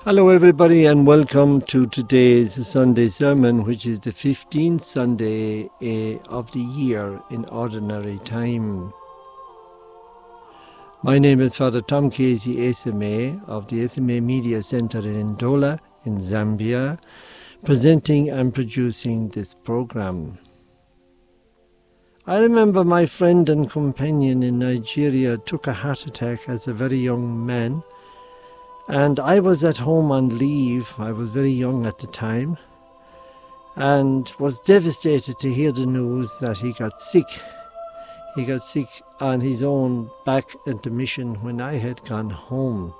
Hello everybody and welcome to today's Sunday sermon, which is the 15th Sunday of the year in Ordinary Time. My name is Father Tom Casey SMA of the SMA Media Centre in Ndola in Zambia, presenting and producing this program. I remember my friend and companion in Nigeria took a heart attack as a very young man. And I was at home on leave. I was very young at the time and was devastated to hear the news that he got sick. He got sick on his own back at the mission when I had gone home.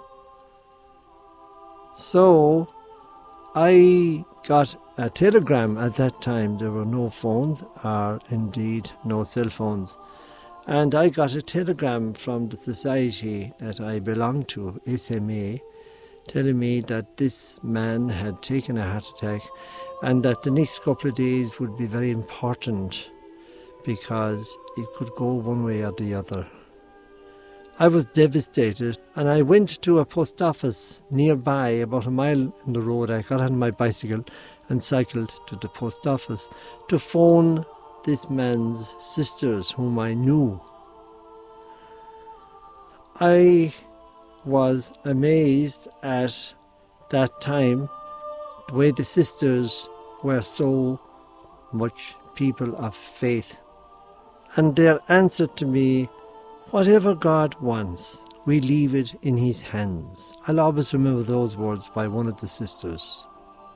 So I got a telegram at that time. There were no phones or indeed no cell phones. And I got a telegram from the society that I belonged to, SMA, telling me that this man had taken a heart attack and that the next couple of days would be very important because it could go one way or the other. I was devastated and I went to a post office nearby, about a mile in the road. I got on my bicycle and cycled to the post office to phone this man's sisters whom I knew. I was amazed at that time the way the sisters were so much people of faith. And their answer to me, whatever God wants, we leave it in His hands. I'll always remember those words by one of the sisters.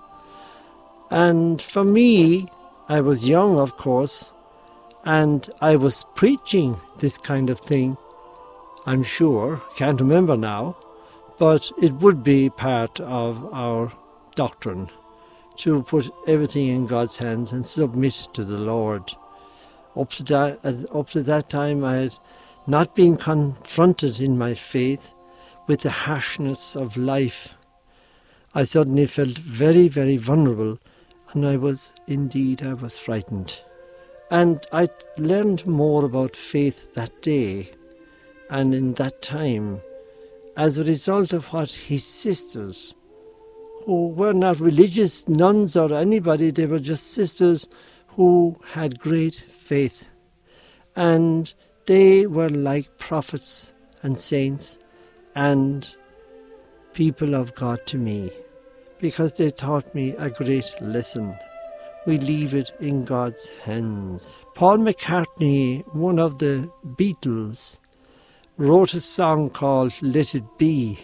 And for me, I was young, of course, and I was preaching this kind of thing. I'm sure, can't remember now, but it would be part of our doctrine to put everything in God's hands and submit to the Lord. Up to that time I had not been confronted in my faith with the harshness of life. I suddenly felt very, very vulnerable, and I was frightened. And I learned more about faith that day and in that time, as a result of what his sisters, who were not religious nuns or anybody, they were just sisters who had great faith. And they were like prophets and saints and people of God to me, because they taught me a great lesson. We leave it in God's hands. Paul McCartney, one of the Beatles, wrote a song called Let It Be.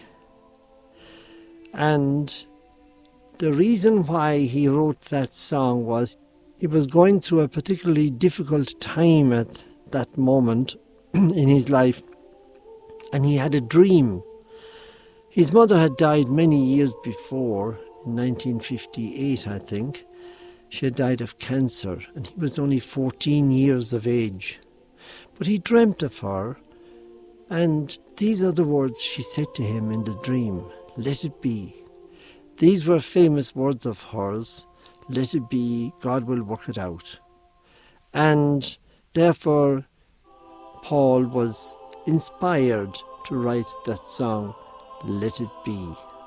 And the reason why he wrote that song was he was going through a particularly difficult time at that moment in his life, and he had a dream. His mother had died many years before, in 1958 I think. She had died of cancer, and he was only 14 years of age. But he dreamt of her. And these are the words she said to him in the dream, let it be. These were famous words of hers, let it be, God will work it out. And therefore, Paul was inspired to write that song, Let It Be.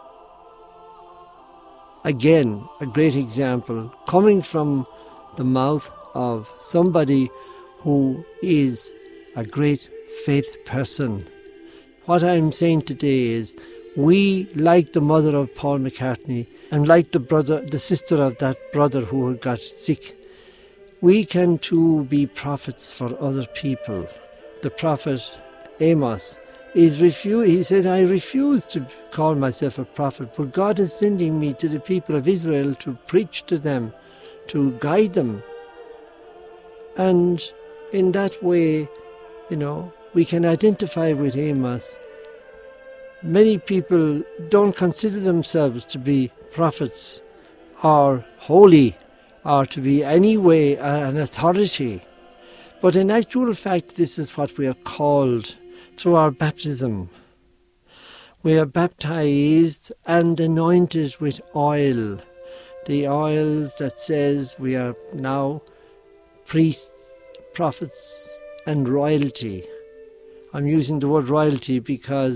Again, a great example coming from the mouth of somebody who is a great faith person. What I'm saying today is we, like the mother of Paul McCartney and like the sister of that brother who had got sick, we can too be prophets for other people. The prophet Amos he said, I refuse to call myself a prophet, but God is sending me to the people of Israel to preach to them, to guide them. And in that way, we can identify with Amos. Many people don't consider themselves to be prophets or holy or to be any way an authority. But in actual fact, this is what we are called through our baptism. We are baptized and anointed with oil. The oils that says we are now priests, prophets and royalty. I'm using the word royalty because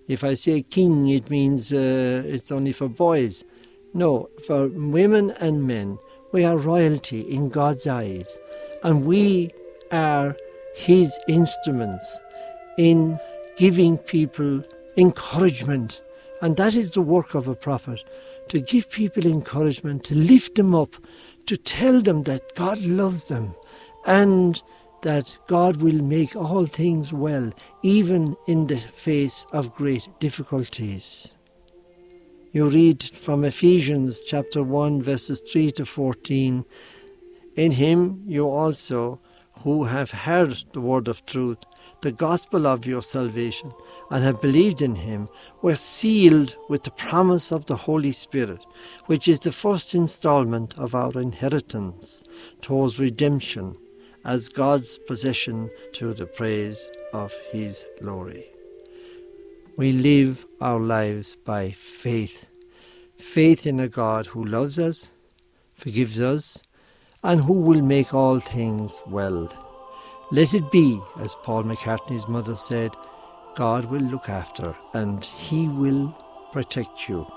If I say king, it means it's only for boys. No, for women and men, we are royalty in God's eyes, and we are His instruments in giving people encouragement. And that is the work of a prophet, to give people encouragement, to lift them up, to tell them that God loves them and that God will make all things well, even in the face of great difficulties. You read from Ephesians chapter 1, verses 3 to 14, "In him you also, who have heard the word of truth, the gospel of your salvation, and have believed in him, were sealed with the promise of the Holy Spirit, which is the first installment of our inheritance towards redemption, as God's possession to the praise of his glory." We live our lives by faith. Faith in a God who loves us, forgives us, and who will make all things well. Let it be, as Paul McCartney's mother said, God will look after and he will protect you.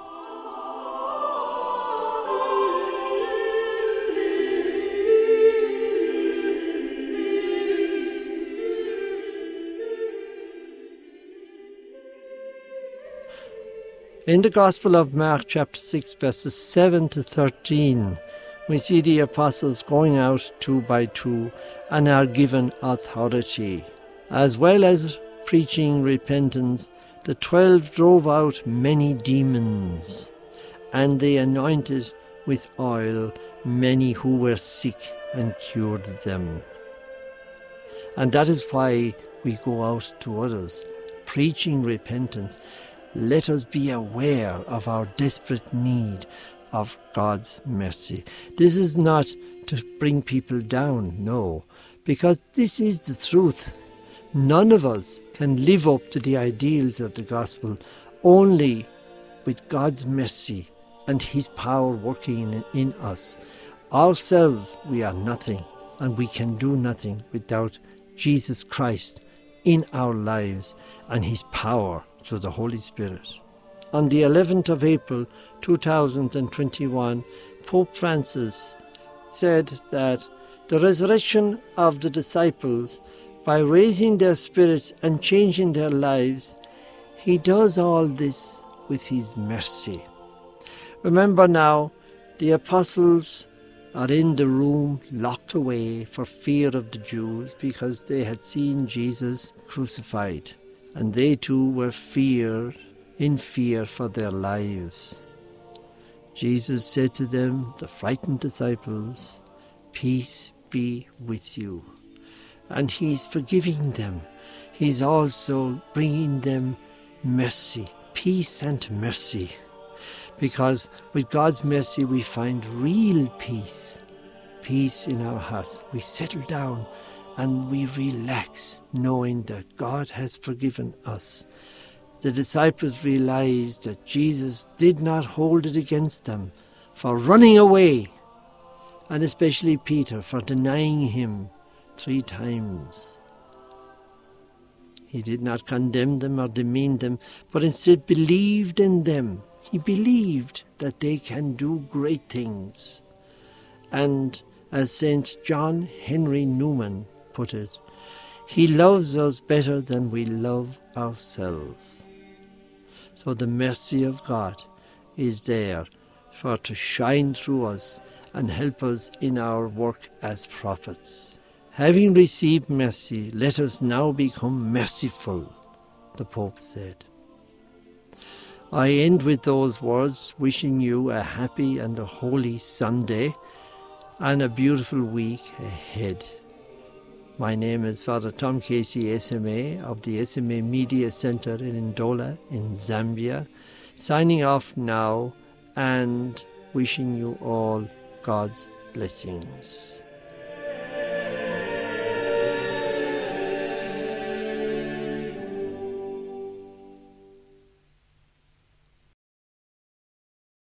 In the Gospel of Mark chapter 6 verses 7 to 13, we see the apostles going out 2 by 2 and are given authority. As well as preaching repentance, the 12 drove out many demons, and they anointed with oil many who were sick and cured them. And that is why we go out to others, preaching repentance. Let us be aware of our desperate need of God's mercy. This is not to bring people down, no, because this is the truth. None of us can live up to the ideals of the gospel only with God's mercy and his power working in us. Ourselves, we are nothing, and we can do nothing without Jesus Christ in our lives and his power through the Holy Spirit. On the 11th of April 2021, Pope Francis said that the resurrection of the disciples, by raising their spirits and changing their lives, he does all this with his mercy. Remember now, the apostles are in the room locked away for fear of the Jews because they had seen Jesus crucified, and they too were in fear for their lives. Jesus said to them, the frightened disciples, "Peace be with you." And he's forgiving them. He's also bringing them mercy, peace and mercy. Because with God's mercy we find real peace, peace in our hearts. We settle down and we relax knowing that God has forgiven us. The disciples realized that Jesus did not hold it against them for running away, and especially Peter for denying him 3 times. He did not condemn them or demean them, but instead believed in them. He believed that they can do great things. And as St. John Henry Newman put it, he loves us better than we love ourselves. So the mercy of God is there to shine through us and help us in our work as prophets. Having received mercy, let us now become merciful, the Pope said. I end with those words, wishing you a happy and a holy Sunday and a beautiful week ahead. My name is Father Tom Casey, SMA, of the SMA Media Center in Ndola in Zambia, signing off now and wishing you all God's blessings.